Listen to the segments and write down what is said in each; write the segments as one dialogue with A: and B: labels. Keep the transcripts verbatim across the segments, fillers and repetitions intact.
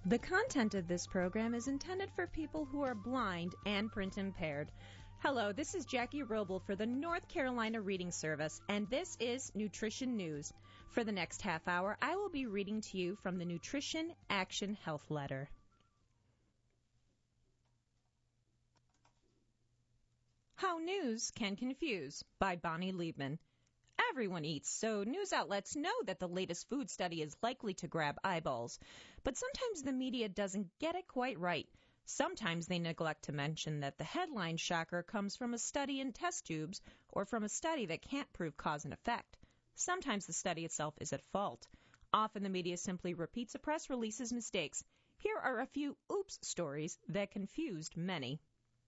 A: The content of this program is intended for people who are blind and print impaired. Hello, this is Jackie Roble for the North Carolina Reading Service, and this is Nutrition News. For the next half hour, I will be reading to you from the Nutrition Action Health Letter. How News Can Confuse by Bonnie Liebman. Everyone eats, so news outlets know that the latest food study is likely to grab eyeballs. But sometimes the media doesn't get it quite right. Sometimes they neglect to mention that the headline shocker comes from a study in test tubes or from a study that can't prove cause and effect. Sometimes the study itself is at fault. Often the media simply repeats a press release's mistakes. Here are a few oops stories that confused many.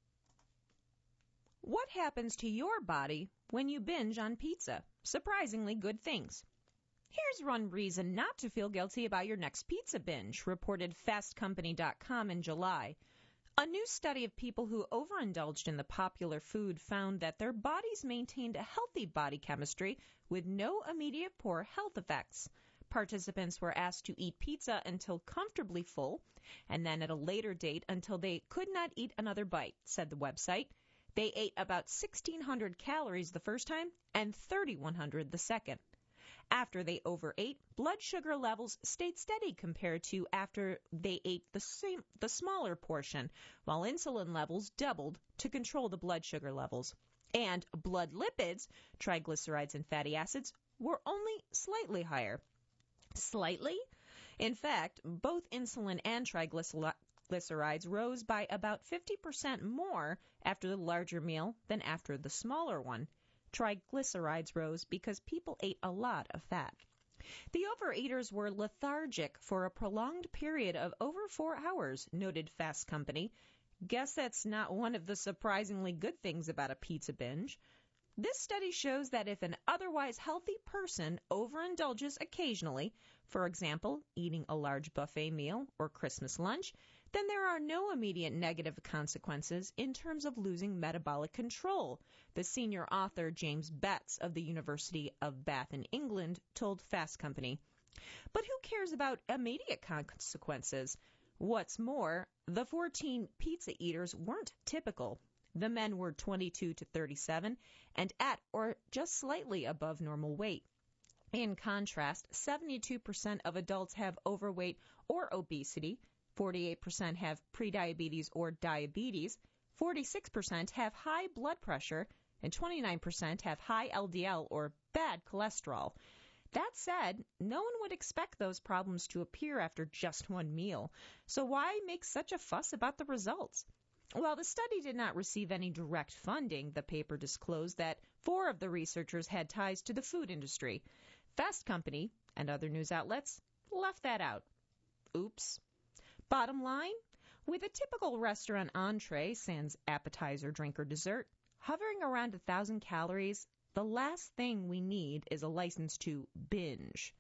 A: What happens to your body when you binge on pizza? Surprisingly good things. Here's one reason not to feel guilty about your next pizza binge, reported fast company dot com in July. A new study of people who overindulged in the popular food found that their bodies maintained a healthy body chemistry with no immediate poor health effects. Participants were asked to eat pizza until comfortably full, and then at a later date until they could not eat another bite, said the website. They ate about sixteen hundred calories the first time and thirty-one hundred the second. After they overate, blood sugar levels stayed steady compared to after they ate the same, the smaller portion, while insulin levels doubled to control the blood sugar levels. And blood lipids, triglycerides and fatty acids, were only slightly higher. Slightly? In fact, both insulin and triglycerides Glycerides rose by about fifty percent more after the larger meal than after the smaller one. Triglycerides rose because people ate a lot of fat. The overeaters were lethargic for a prolonged period of over four hours, noted Fast Company. Guess that's not one of the surprisingly good things about a pizza binge. This study shows that if an otherwise healthy person overindulges occasionally, for example, eating a large buffet meal or Christmas lunch, then there are no immediate negative consequences in terms of losing metabolic control, the senior author James Betts of the University of Bath in England told Fast Company. But who cares about immediate consequences? What's more, the fourteen pizza eaters weren't typical. The men were twenty-two to thirty-seven and at or just slightly above normal weight. In contrast, seventy-two percent of adults have overweight or obesity, forty-eight percent have prediabetes or diabetes, forty-six percent have high blood pressure, and twenty-nine percent have high L D L or bad cholesterol. That said, no one would expect those problems to appear after just one meal. So why make such a fuss about the results? While the study did not receive any direct funding, the paper disclosed that four of the researchers had ties to the food industry. Fast Company and other news outlets left that out. Oops. Bottom line, with a typical restaurant entree, sans appetizer, drink, or dessert, hovering around one thousand calories, the last thing we need is a license to binge.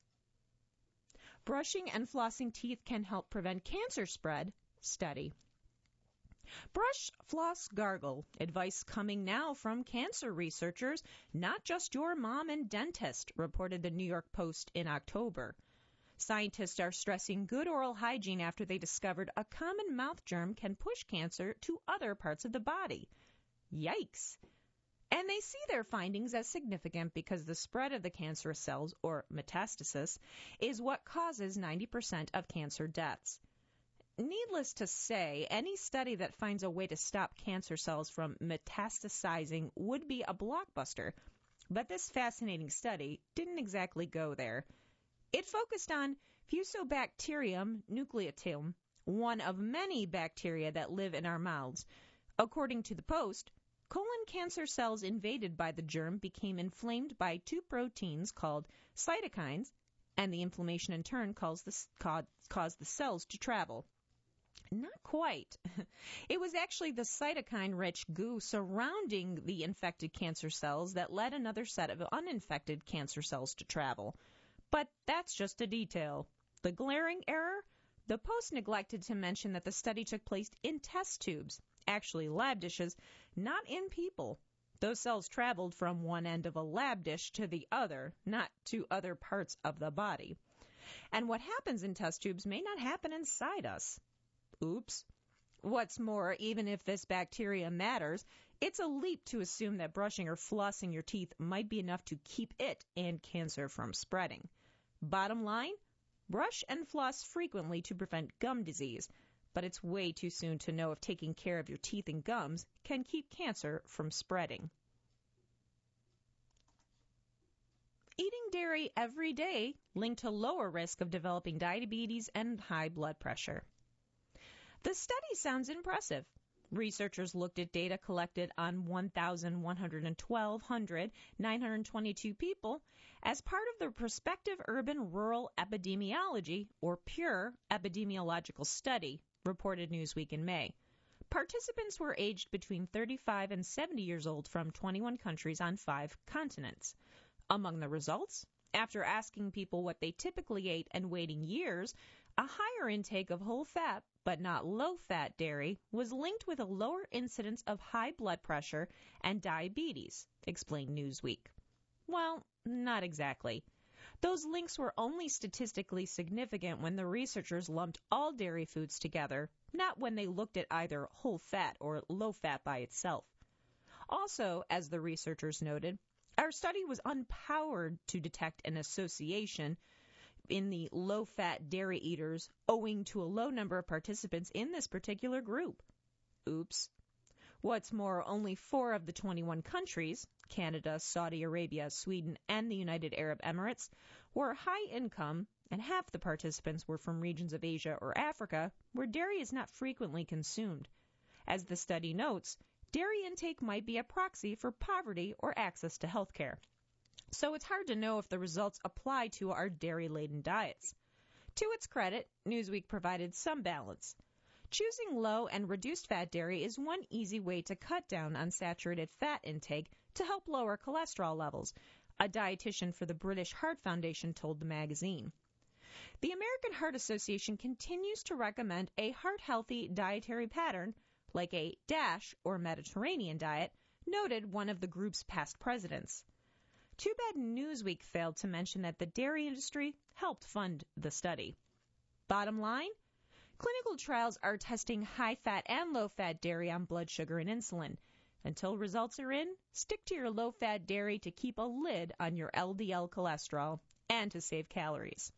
A: Brushing and flossing teeth can help prevent cancer spread. Study. Brush, floss, gargle. Advice coming now from cancer researchers, not just your mom and dentist, reported the New York Post in October. Scientists are stressing good oral hygiene after they discovered a common mouth germ can push cancer to other parts of the body. Yikes! And they see their findings as significant because the spread of the cancerous cells, or metastasis, is what causes ninety percent of cancer deaths. Needless to say, any study that finds a way to stop cancer cells from metastasizing would be a blockbuster. But this fascinating study didn't exactly go there. It focused on Fusobacterium nucleatum, one of many bacteria that live in our mouths. According to the Post, colon cancer cells invaded by the germ became inflamed by two proteins called cytokines, and the inflammation in turn caused the, caused the cells to travel. Not quite. It was actually the cytokine-rich goo surrounding the infected cancer cells that led another set of uninfected cancer cells to travel. But that's just a detail. The glaring error? The Post neglected to mention that the study took place in test tubes, actually lab dishes, not in people. Those cells traveled from one end of a lab dish to the other, not to other parts of the body. And what happens in test tubes may not happen inside us. Oops. What's more, even if this bacteria matters, it's a leap to assume that brushing or flossing your teeth might be enough to keep it and cancer from spreading. Bottom line, brush and floss frequently to prevent gum disease, but it's way too soon to know if taking care of your teeth and gums can keep cancer from spreading. Eating dairy every day linked to lower risk of developing diabetes and high blood pressure. The study sounds impressive. Researchers looked at data collected on one thousand one hundred twelve, nine hundred twenty-two people as part of the Prospective Urban-Rural Epidemiology, or PURE, epidemiological study, reported Newsweek in May. Participants were aged between thirty-five and seventy years old from twenty-one countries on five continents. Among the results, after asking people what they typically ate and waiting years, a higher intake of whole fat, but not low-fat dairy, was linked with a lower incidence of high blood pressure and diabetes, explained Newsweek. Well, not exactly. Those links were only statistically significant when the researchers lumped all dairy foods together, not when they looked at either whole fat or low fat by itself. Also, as the researchers noted, our study was unpowered to detect an association in the low-fat dairy eaters owing to a low number of participants in this particular group. Oops. What's more, only four of the twenty-one countries, Canada, Saudi Arabia, Sweden, and the United Arab Emirates, were high income, and half the participants were from regions of Asia or Africa, where dairy is not frequently consumed. As the study notes, dairy intake might be a proxy for poverty or access to health care. So it's hard to know if the results apply to our dairy-laden diets. To its credit, Newsweek provided some balance. Choosing low and reduced fat dairy is one easy way to cut down on saturated fat intake to help lower cholesterol levels, a dietitian for the British Heart Foundation told the magazine. The American Heart Association continues to recommend a heart-healthy dietary pattern, like a DASH or Mediterranean diet, noted one of the group's past presidents. Too bad Newsweek failed to mention that the dairy industry helped fund the study. Bottom line, clinical trials are testing high-fat and low-fat dairy on blood sugar and insulin. Until results are in, stick to your low-fat dairy to keep a lid on your L D L cholesterol and to save calories.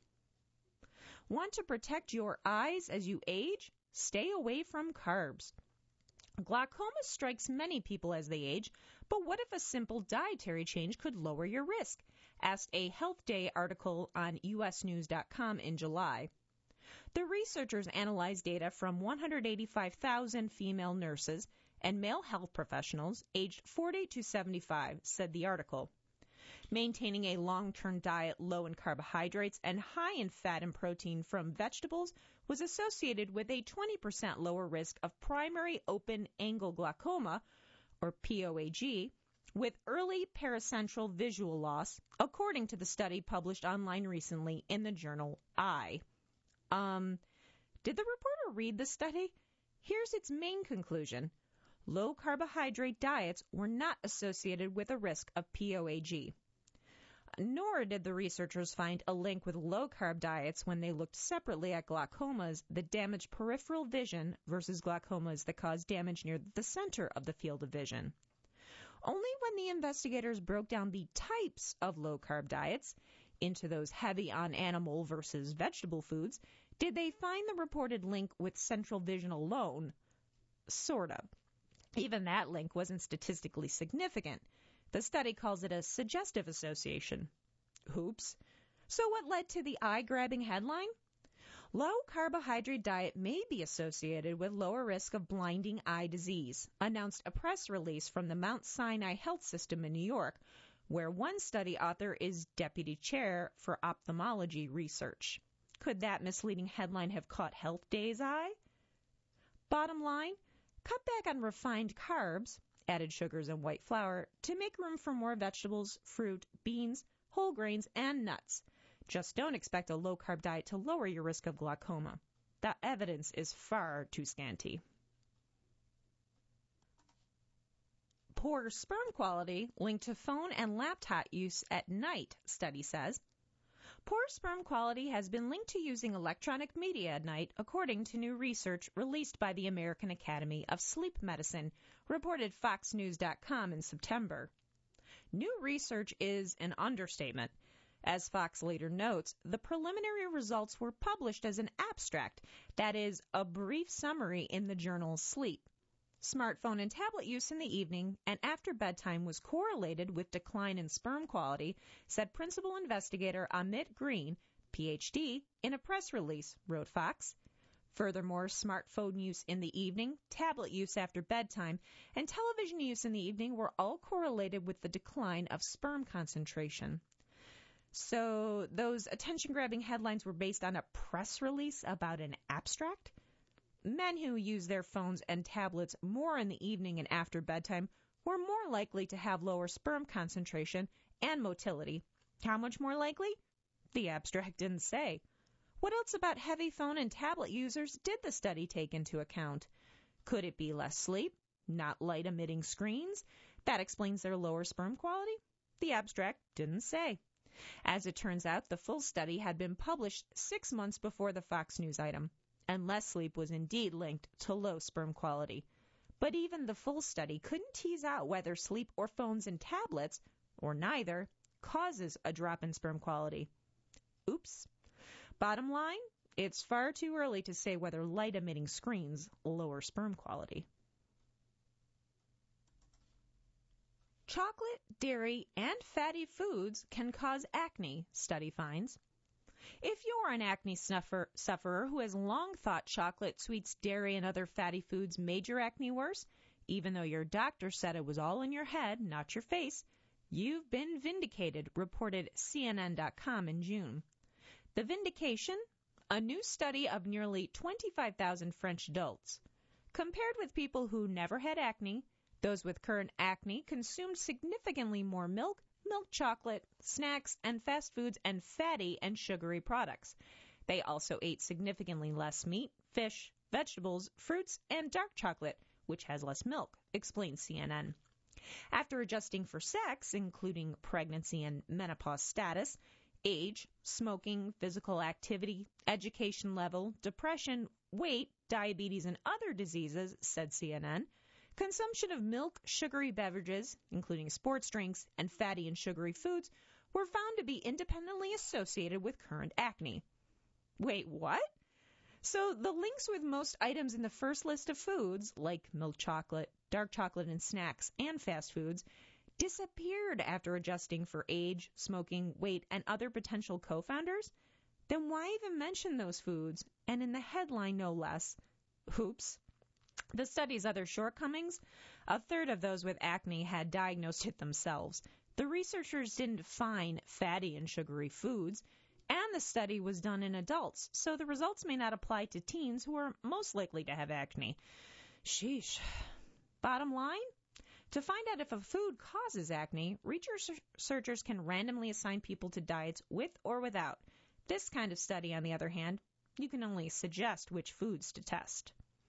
A: Want to protect your eyes as you age? Stay away from carbs. Glaucoma strikes many people as they age, but what if a simple dietary change could lower your risk? Asked a Health Day article on U S news dot com in July. The researchers analyzed data from one hundred eighty-five thousand female nurses and male health professionals aged forty to seventy-five, said the article. Maintaining a long-term diet low in carbohydrates and high in fat and protein from vegetables was associated with a twenty percent lower risk of primary open-angle glaucoma, or P O A G, with early paracentral visual loss, according to the study published online recently in the journal Eye. Um, did the reporter read the study? Here's its main conclusion. Low-carbohydrate diets were not associated with a risk of P O A G. Nor did the researchers find a link with low-carb diets when they looked separately at glaucomas that damage peripheral vision versus glaucomas that cause damage near the center of the field of vision. Only when the investigators broke down the types of low-carb diets into those heavy on animal versus vegetable foods did they find the reported link with central vision alone. Sort of. Even that link wasn't statistically significant. The study calls it a suggestive association. Oops. So what led to the eye-grabbing headline? Low-carbohydrate diet may be associated with lower risk of blinding eye disease, announced a press release from the Mount Sinai Health System in New York, where one study author is deputy chair for ophthalmology research. Could that misleading headline have caught Health Day's eye? Bottom line, cut back on refined carbs, added sugars and white flour, to make room for more vegetables, fruit, beans, whole grains, and nuts. Just don't expect a low-carb diet to lower your risk of glaucoma. The evidence is far too scanty. Poor sperm quality linked to phone and laptop use at night, study says. Poor sperm quality has been linked to using electronic media at night, according to new research released by the American Academy of Sleep Medicine, reported Fox News dot com in September. New research is an understatement. As Fox later notes, the preliminary results were published as an abstract, that is, a brief summary in the journal Sleep. Smartphone and tablet use in the evening and after bedtime was correlated with decline in sperm quality, said principal investigator Amit Green, P H D, in a press release, wrote Fox. Furthermore, smartphone use in the evening, tablet use after bedtime, and television use in the evening were all correlated with the decline of sperm concentration. So those attention-grabbing headlines were based on a press release about an abstract? Men who use their phones and tablets more in the evening and after bedtime were more likely to have lower sperm concentration and motility. How much more likely? The abstract didn't say. What else about heavy phone and tablet users did the study take into account? Could it be less sleep? Not light-emitting screens? That explains their lower sperm quality? The abstract didn't say. As it turns out, the full study had been published six months before the Fox News item, and less sleep was indeed linked to low sperm quality. But even the full study couldn't tease out whether sleep or phones and tablets, or neither, causes a drop in sperm quality. Oops. Bottom line, it's far too early to say whether light-emitting screens lower sperm quality. Chocolate, dairy, and fatty foods can cause acne, study finds. If you're an acne suffer, sufferer who has long thought chocolate, sweets, dairy, and other fatty foods made your acne worse, even though your doctor said it was all in your head, not your face, you've been vindicated, reported C N N dot com in June. The vindication? A new study of nearly twenty-five thousand French adults. Compared with people who never had acne, those with current acne consumed significantly more milk, milk chocolate, snacks, and fast foods and fatty and sugary products. They also ate significantly less meat, fish, vegetables, fruits, and dark chocolate, which has less milk, explains C N N. After adjusting for sex, including pregnancy and menopause status, age, smoking, physical activity, education level, depression, weight, diabetes, and other diseases, said C N N, consumption of milk, sugary beverages, including sports drinks, and fatty and sugary foods were found to be independently associated with current acne. Wait, what? So the links with most items in the first list of foods, like milk chocolate, dark chocolate and snacks, and fast foods, disappeared after adjusting for age, smoking, weight, and other potential co-founders? Then why even mention those foods? And in the headline, no less. Oops. The study's other shortcomings? A third of those with acne had diagnosed it themselves. The researchers didn't find fatty and sugary foods, and the study was done in adults, so the results may not apply to teens who are most likely to have acne. Sheesh. Bottom line? To find out if a food causes acne, researchers can randomly assign people to diets with or without. This kind of study, on the other hand, you can only suggest which foods to test.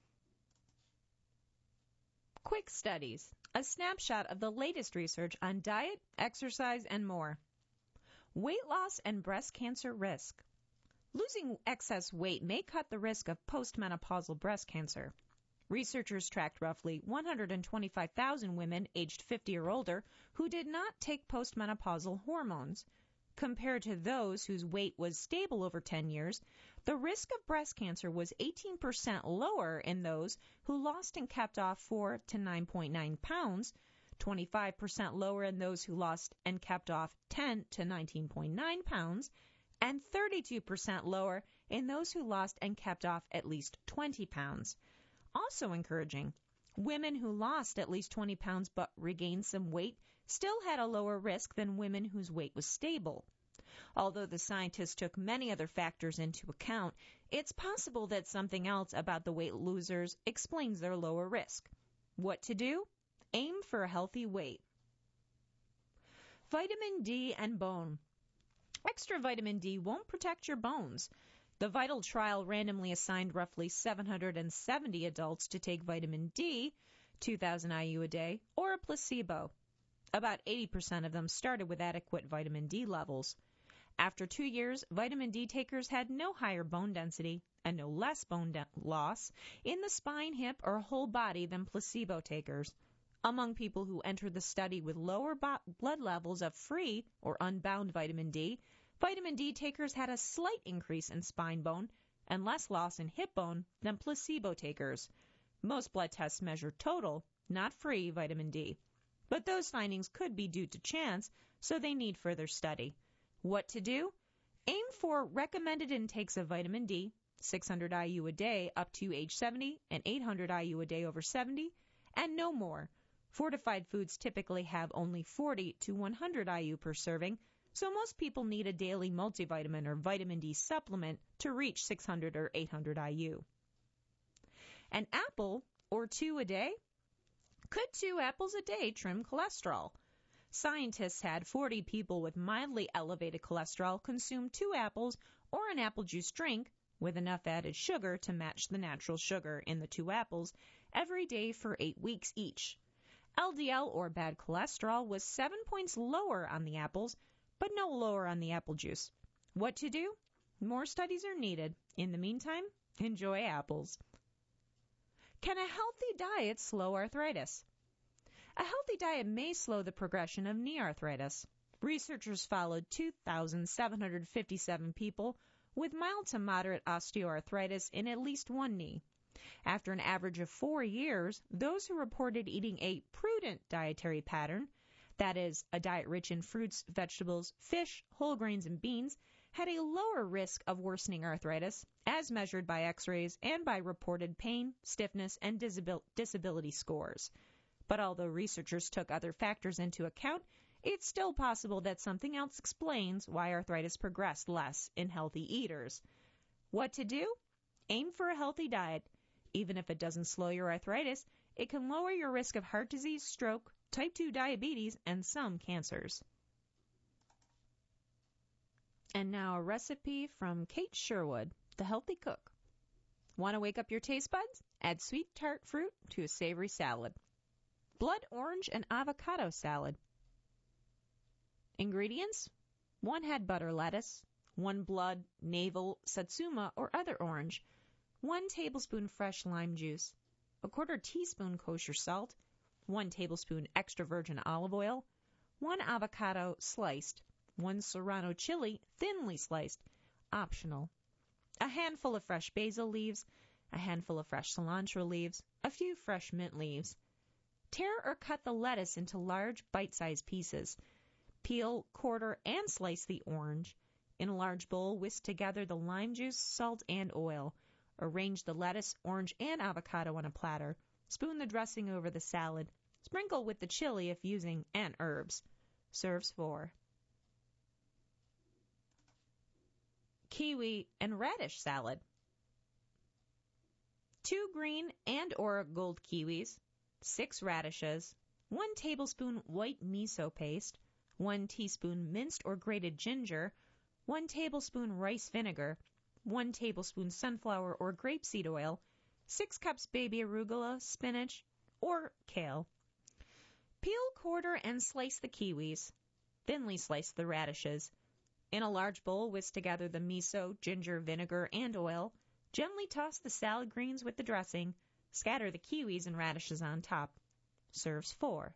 A: Quick Studies, a snapshot of the latest research on diet, exercise, and more. Weight loss and breast cancer risk. Losing excess weight may cut the risk of postmenopausal breast cancer. Researchers tracked roughly one hundred twenty-five thousand women aged fifty or older who did not take postmenopausal hormones. Compared to those whose weight was stable over ten years, the risk of breast cancer was eighteen percent lower in those who lost and kept off four to nine point nine pounds, twenty-five percent lower in those who lost and kept off ten to nineteen point nine pounds, and thirty-two percent lower in those who lost and kept off at least twenty pounds. Also encouraging, women who lost at least twenty pounds but regained some weight still had a lower risk than women whose weight was stable. Although the scientists took many other factors into account, it's possible that something else about the weight losers explains their lower risk. What to do? Aim for a healthy weight. Vitamin D and bone. Extra vitamin D won't protect your bones. The VITAL trial randomly assigned roughly seven hundred seventy adults to take vitamin D, two thousand I U a day, or a placebo. About eighty percent of them started with adequate vitamin D levels. After two years, vitamin D takers had no higher bone density and no less bone de- loss in the spine, hip, or whole body than placebo takers. Among people who entered the study with lower bo- blood levels of free or unbound vitamin D, vitamin D takers had a slight increase in spine bone and less loss in hip bone than placebo takers. Most blood tests measured total, not free, vitamin D. But those findings could be due to chance, so they need further study. What to do? Aim for recommended intakes of vitamin D, six hundred I U a day up to age seventy and eight hundred I U a day over seventy, and no more. Fortified foods typically have only forty to one hundred I U per serving, so most people need a daily multivitamin or vitamin D supplement to reach six hundred or eight hundred I U. An apple or two a day? Could two apples a day trim cholesterol? Scientists had forty people with mildly elevated cholesterol consume two apples or an apple juice drink with enough added sugar to match the natural sugar in the two apples every day for eight weeks each. L D L or bad cholesterol was seven points lower on the apples, but no lower on the apple juice. What to do? More studies are needed. In the meantime, enjoy apples. Can a healthy diet slow arthritis? A healthy diet may slow the progression of knee arthritis. Researchers followed two thousand seven hundred fifty-seven people with mild to moderate osteoarthritis in at least one knee. After an average of four years, those who reported eating a prudent dietary pattern, that is, a diet rich in fruits, vegetables, fish, whole grains, and beans, had a lower risk of worsening arthritis, as measured by x-rays and by reported pain, stiffness, and disabil- disability scores. But although researchers took other factors into account, it's still possible that something else explains why arthritis progressed less in healthy eaters. What to do? Aim for a healthy diet. Even if it doesn't slow your arthritis, it can lower your risk of heart disease, stroke, type two diabetes, and some cancers. And now a recipe from Kate Sherwood, the healthy cook. Want to wake up your taste buds? Add sweet tart fruit to a savory salad. Blood orange and avocado salad. Ingredients: one head butter lettuce, one blood, navel, satsuma, or other orange, one tablespoon fresh lime juice, a quarter teaspoon kosher salt, one tablespoon extra virgin olive oil, one avocado sliced, one serrano chili thinly sliced, optional, a handful of fresh basil leaves, a handful of fresh cilantro leaves, a few fresh mint leaves. Tear or cut the lettuce into large bite-sized pieces. Peel, quarter, and slice the orange. In a large bowl, whisk together the lime juice, salt, and oil. Arrange the lettuce, orange, and avocado on a platter. Spoon the dressing over the salad. Sprinkle with the chili if using, and herbs. Serves four. Kiwi and radish salad. Two green and or gold kiwis, six radishes, one tablespoon white miso paste, one teaspoon minced or grated ginger, one tablespoon rice vinegar, one tablespoon sunflower or grapeseed oil, six cups baby arugula, spinach, or kale. Peel, quarter, and slice the kiwis. Thinly slice the radishes. In a large bowl, whisk together the miso, ginger, vinegar, and oil. Gently toss the salad greens with the dressing. Scatter the kiwis and radishes on top. Serves four.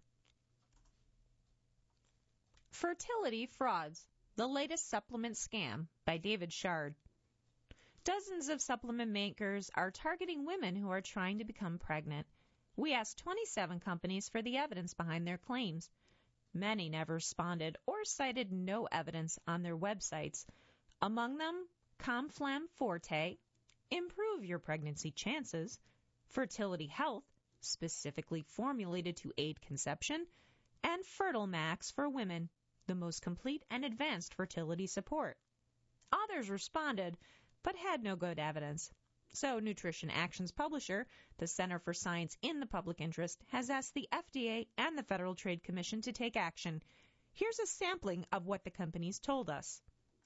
A: Fertility Frauds, the Latest Supplement Scam by David Shard. Dozens of supplement makers are targeting women who are trying to become pregnant. We asked twenty-seven companies for the evidence behind their claims. Many never responded or cited no evidence on their websites. Among them, Conflam Forte, Improve Your Pregnancy Chances, Fertility Health, specifically formulated to aid conception, and Fertile Max for women, the most complete and advanced fertility support. Others responded, but had no good evidence. So Nutrition Action's publisher, the Center for Science in the Public Interest, has asked the F D A and the Federal Trade Commission to take action. Here's a sampling of what the companies told us.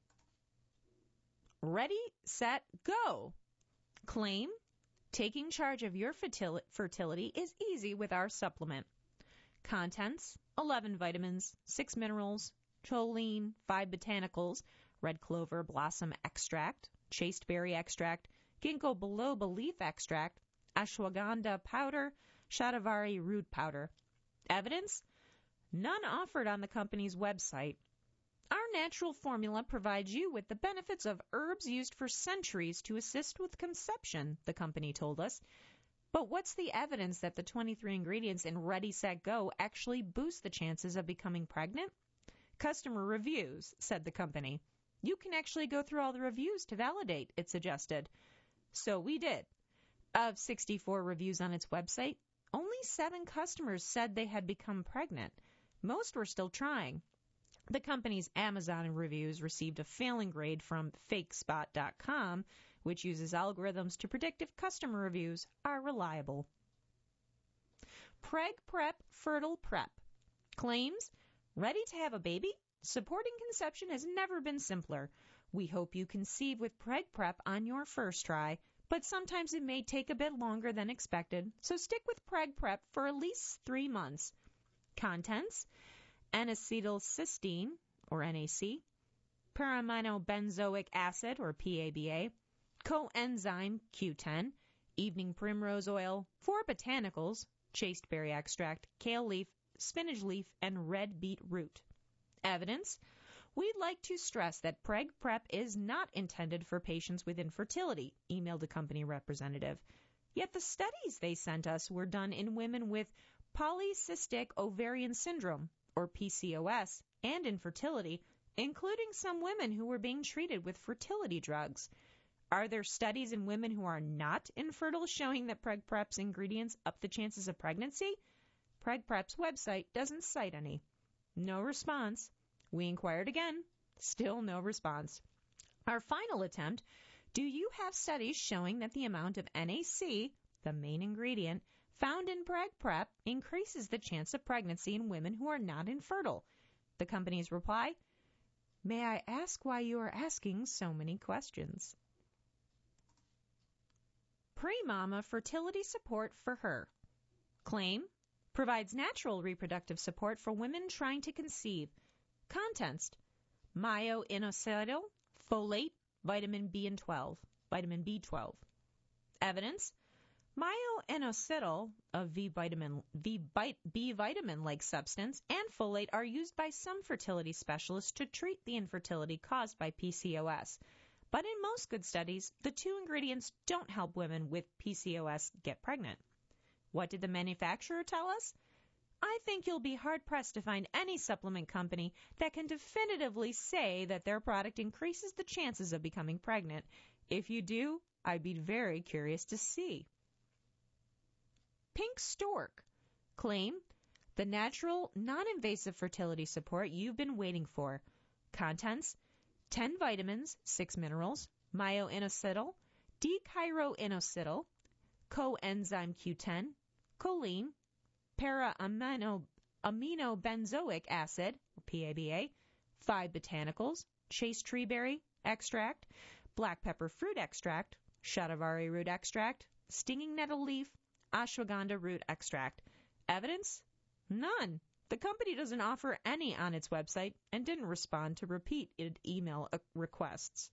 A: Ready, set, go. Claim: taking charge of your fertility is easy with our supplement. Contents: eleven vitamins, six minerals, choline, five botanicals, red clover blossom extract, chasteberry extract, ginkgo biloba leaf extract, ashwagandha powder, shatavari root powder. Evidence? None offered on the company's website. Our natural formula provides you with the benefits of herbs used for centuries to assist with conception, the company told us. But what's the evidence that the twenty-three ingredients in Ready, Set, Go actually boost the chances of becoming pregnant? Customer reviews, said the company. You can actually go through all the reviews to validate, it suggested. So we did. Of sixty-four reviews on its website, only seven customers said they had become pregnant. Most were still trying. The company's Amazon reviews received a failing grade from fake spot dot com, which uses algorithms to predict if customer reviews are reliable. Preg Prep Fertile Prep claims, ready to have a baby? Supporting conception has never been simpler. We hope you conceive with Preg Prep on your first try, but sometimes it may take a bit longer than expected, so stick with Preg Prep for at least three months. Contents: N-acetylcysteine, or N A C, paraminobenzoic acid, or P A B A, coenzyme Q ten, evening primrose oil, four botanicals, chasteberry extract, kale leaf, spinach leaf, and red beet root. Evidence: we'd like to stress that Preg Prep is not intended for patients with infertility, emailed a company representative. Yet the studies they sent us were done in women with polycystic ovarian syndrome, or P C O S, and infertility, including some women who were being treated with fertility drugs. Are there studies in women who are not infertile showing that Preg Prep's ingredients up the chances of pregnancy? Preg Prep's website doesn't cite any. No response. We inquired again. Still no response. Our final attempt: do you have studies showing that the amount of N A C, the main ingredient, found in Preg Prep increases the chance of pregnancy in women who are not infertile? The company's reply: may I ask why you are asking so many questions? Pre-Mama fertility support for her. Claim: provides natural reproductive support for women trying to conceive. Contents: myo-inositol, folate, vitamin B and twelve, vitamin B twelve. Evidence: myo-inositol, a V vitamin, V B vitamin-like substance, and folate are used by some fertility specialists to treat the infertility caused by P C O S. But in most good studies, the two ingredients don't help women with P C O S get pregnant. What did the manufacturer tell us? I think you'll be hard-pressed to find any supplement company that can definitively say that their product increases the chances of becoming pregnant. If you do, I'd be very curious to see. Pink Stork. Claim: the natural, non-invasive fertility support you've been waiting for. Contents: ten vitamins, six minerals, myo-inositol, D-chiroinositol, coenzyme Q ten, choline, para-aminobenzoic acid, or P A B A, five botanicals, chaste tree berry extract, black pepper fruit extract, shatavari root extract, stinging nettle leaf, ashwagandha root extract. Evidence? None. The company doesn't offer any on its website and didn't respond to repeated email requests.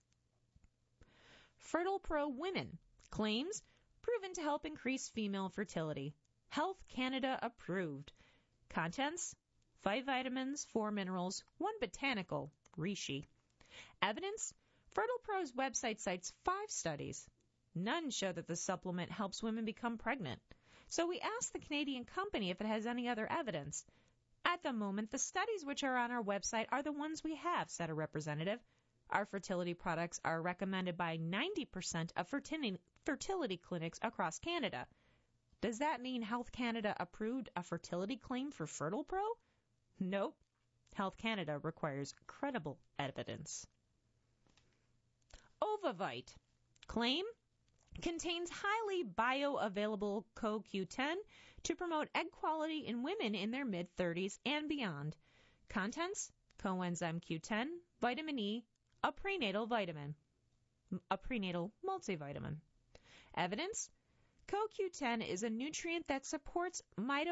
A: Fertile Pro Women. Claims: proven to help increase female fertility. Health Canada approved. Contents: five vitamins, four minerals, one botanical, reishi. Evidence: Fertile Pro's website cites five studies. None show that the supplement helps women become pregnant. So we asked the Canadian company if it has any other evidence. At the moment, the studies which are on our website are the ones we have, said a representative. Our fertility products are recommended by ninety percent of fertility, fertility clinics across Canada. Does that mean Health Canada approved a fertility claim for Fertile Pro? Nope. Health Canada requires credible evidence. Ovavite. Claim: contains highly bioavailable co Q ten to promote egg quality in women in their mid-thirties and beyond. Contents: coenzyme Q ten, vitamin E, a prenatal vitamin, a prenatal multivitamin. Evidence: co Q ten is a nutrient that supports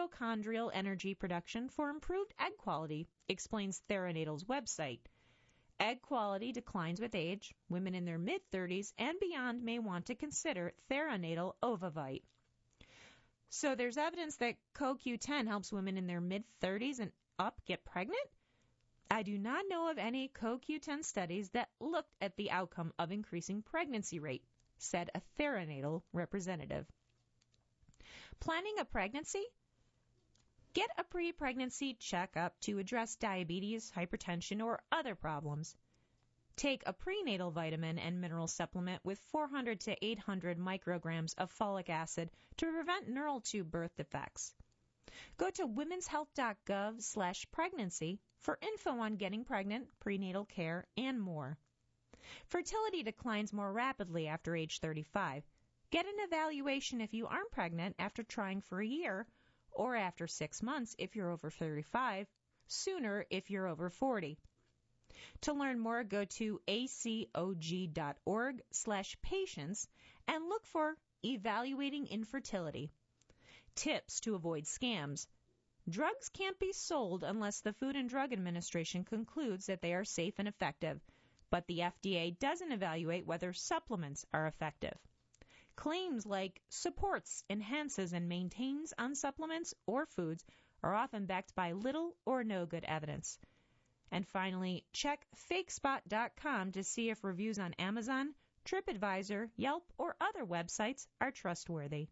A: mitochondrial energy production for improved egg quality, explains Theranatal's website. Egg quality declines with age. Women in their mid-thirties and beyond may want to consider Theranatal Ovavite. So there's evidence that C O Q ten helps women in their mid-thirties and up get pregnant? I do not know of any C O Q ten studies that looked at the outcome of increasing pregnancy rate, said a Theranatal representative. Planning a pregnancy? Get a pre-pregnancy checkup to address diabetes, hypertension, or other problems. Take a prenatal vitamin and mineral supplement with four hundred to eight hundred micrograms of folic acid to prevent neural tube birth defects. Go to womens health dot gov slash pregnancy for info on getting pregnant, prenatal care, and more. Fertility declines more rapidly after age thirty-five. Get an evaluation if you aren't pregnant after trying for a year, or after six months if you're over thirty-five, sooner if you're over forty. To learn more, go to acog.org slash patients and look for Evaluating Infertility. Tips to avoid scams. Drugs can't be sold unless the Food and Drug Administration concludes that they are safe and effective, but the F D A doesn't evaluate whether supplements are effective. Claims like supports, enhances, and maintains on supplements or foods are often backed by little or no good evidence. And finally, check fake spot dot com to see if reviews on Amazon, TripAdvisor, Yelp, or other websites are trustworthy.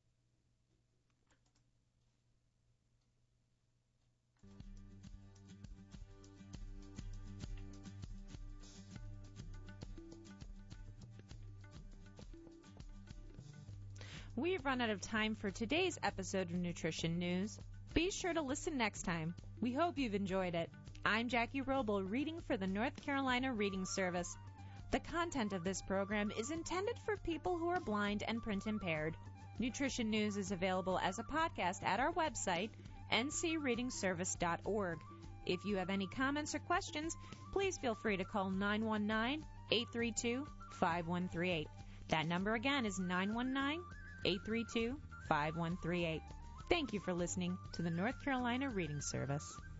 A: We've run out of time for today's episode of Nutrition News. Be sure to listen next time. We hope you've enjoyed it. I'm Jackie Roble, reading for the North Carolina Reading Service. The content of this program is intended for people who are blind and print impaired. Nutrition News is available as a podcast at our website, n c reading service dot org. If you have any comments or questions, please feel free to call nine one nine, eight three two, five one three eight. That number again is nine one nine, eight three two, five one three eight. Thank you for listening to the North Carolina Reading Service.